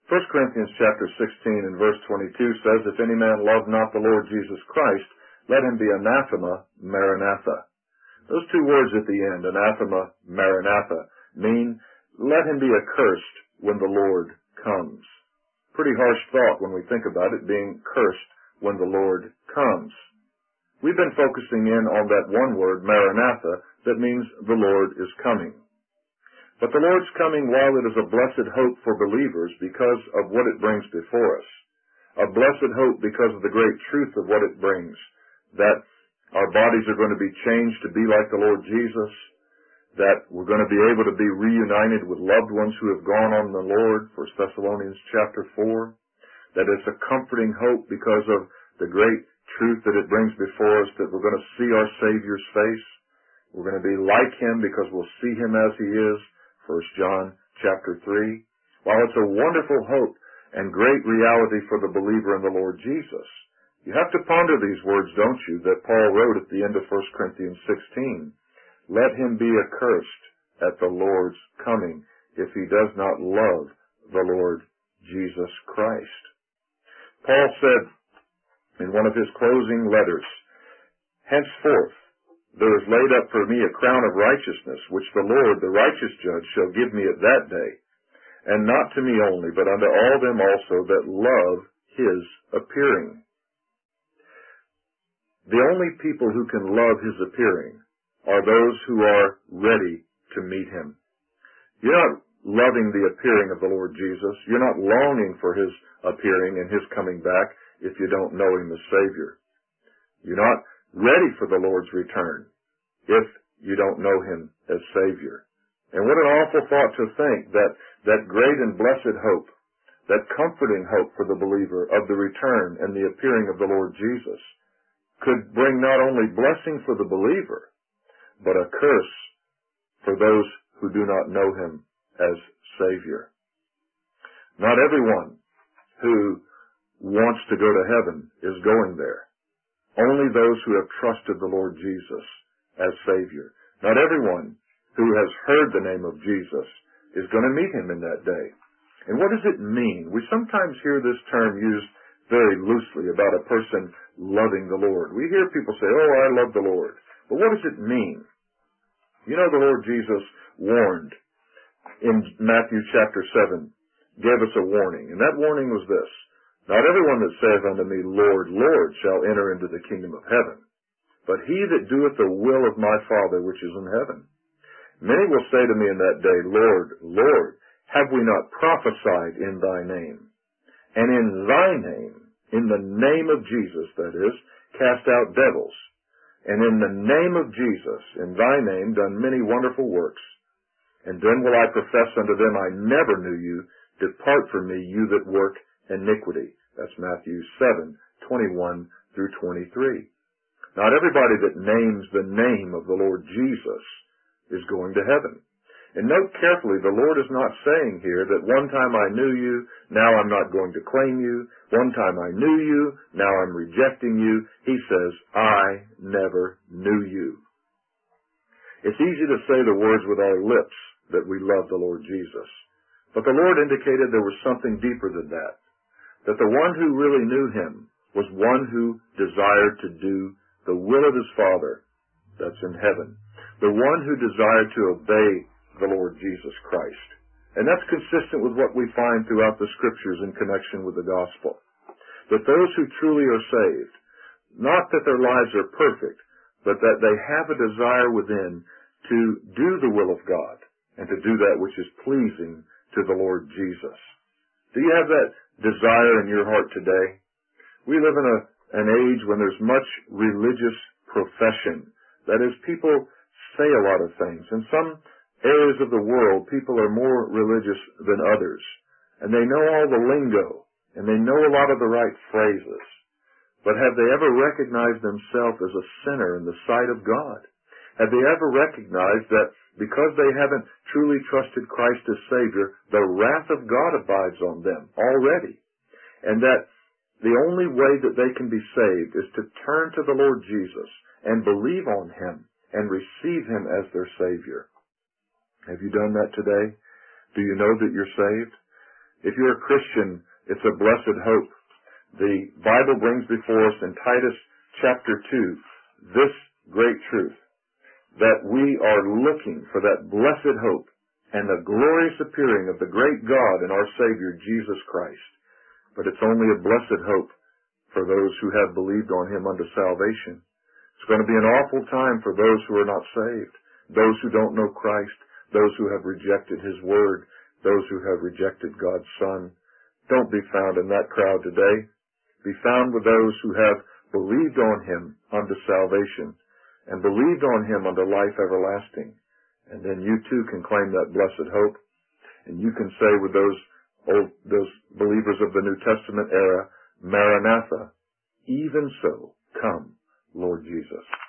1 Corinthians chapter 16 and verse 22 says, "If any man love not the Lord Jesus Christ, let him be anathema, maranatha." Those two words at the end, anathema, maranatha, mean let him be accursed when the Lord comes. Pretty harsh thought when we think about it, being cursed when the Lord comes. We've been focusing in on that one word, maranatha, that means the Lord is coming. But the Lord's coming while it is a blessed hope for believers because of what it brings before us. A blessed hope because of the great truth of what it brings, that our bodies are going to be changed to be like the Lord Jesus, that we're going to be able to be reunited with loved ones who have gone on the Lord, 1 Thessalonians chapter 4, that it's a comforting hope because of the great truth that it brings before us, that we're going to see our Savior's face. We're going to be like Him because we'll see Him as He is, 1 John chapter 3. While it's a wonderful hope and great reality for the believer in the Lord Jesus, you have to ponder these words, don't you, that Paul wrote at the end of 1 Corinthians 16. Let him be accursed at the Lord's coming if he does not love the Lord Jesus Christ. Paul said in one of his closing letters, "Henceforth there is laid up for me a crown of righteousness, which the Lord, the righteous judge, shall give me at that day, and not to me only, but unto all them also that love His appearing." The only people who can love His appearing are those who are ready to meet Him. You're not loving the appearing of the Lord Jesus. You're not longing for His appearing and His coming back if you don't know Him as Savior. You're not ready for the Lord's return if you don't know Him as Savior. And what an awful thought to think that great and blessed hope, that comforting hope for the believer of the return and the appearing of the Lord Jesus, could bring not only blessing for the believer, but a curse for those who do not know Him as Savior. Not everyone who wants to go to heaven is going there. Only those who have trusted the Lord Jesus as Savior. Not everyone who has heard the name of Jesus is going to meet Him in that day. And what does it mean? We sometimes hear this term used very loosely about a person loving the Lord. We hear people say, "Oh, I love the Lord." But what does it mean? You know, the Lord Jesus warned in Matthew chapter 7, gave us a warning. And that warning was this: "Not everyone that saith unto me, Lord, Lord, shall enter into the kingdom of heaven, but he that doeth the will of my Father which is in heaven. Many will say to me in that day, Lord, Lord, have we not prophesied in thy name? And in thy name, in the name of Jesus, that is, cast out devils, and in the name of Jesus, in thy name, done many wonderful works. And then will I profess unto them, I never knew you. Depart from me, you that work iniquity." That's Matthew 7:21 through 23. Not everybody that names the name of the Lord Jesus is going to heaven. And note carefully, the Lord is not saying here that one time I knew you, now I'm not going to claim you. One time I knew you, now I'm rejecting you. He says, I never knew you. It's easy to say the words with our lips that we love the Lord Jesus. But the Lord indicated there was something deeper than that. That the one who really knew Him was one who desired to do the will of His Father that's in heaven. The one who desired to obey the Lord Jesus Christ. And that's consistent with what we find throughout the Scriptures in connection with the gospel. That those who truly are saved, not that their lives are perfect, but that they have a desire within to do the will of God and to do that which is pleasing to the Lord Jesus. Do you have that desire in your heart today? We live in an age when there's much religious profession. That is, people say a lot of things. In some areas of the world, people are more religious than others. And they know all the lingo, and they know a lot of the right phrases. But have they ever recognized themselves as a sinner in the sight of God? Have they ever recognized that because they haven't truly trusted Christ as Savior, the wrath of God abides on them already? And that the only way that they can be saved is to turn to the Lord Jesus and believe on Him and receive Him as their Savior. Have you done that today? Do you know that you're saved? If you're a Christian, it's a blessed hope. The Bible brings before us in Titus chapter 2 this great truth, that we are looking for that blessed hope and the glorious appearing of the great God and our Savior, Jesus Christ. But it's only a blessed hope for those who have believed on Him unto salvation. It's going to be an awful time for those who are not saved, those who don't know Christ, those who have rejected His Word, those who have rejected God's Son. Don't be found in that crowd today. Be found with those who have believed on Him unto salvation and believed on Him unto life everlasting. And then you too can claim that blessed hope, and you can say with those believers of the New Testament era, Maranatha, even so, come, Lord Jesus.